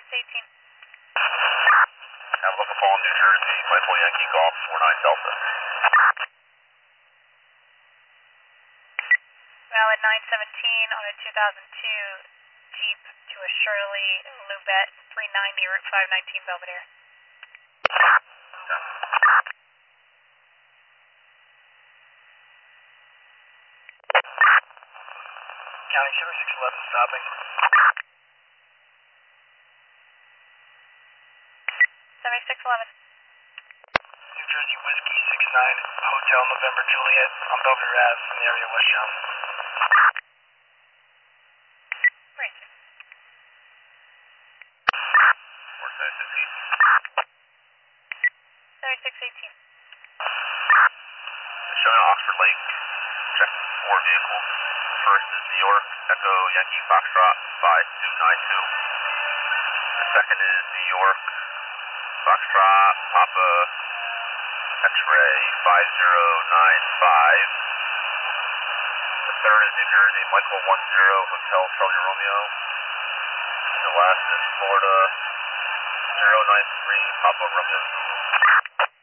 18. Navajo Falls, New Jersey, Michael Yankee Golf 49 Delta. Valid 917 on a 2002 Jeep to a Shirley Lubette 390 Route 519 Belvedere. County 7611 stopping. 7611. New Jersey Whiskey 69, Hotel November Juliet on Belvedere Ave in the area westbound. Right. 7618. Showing Oxford Lake, checking 4 vehicles. First is New York, Echo Yankee Foxtrot 5292. The second is New York, Foxtrot Papa X-Ray 5095. The third is New Jersey, Michael 10 Hotel Charlie Romeo. And the last is Florida 093 Papa Romeo Zulu.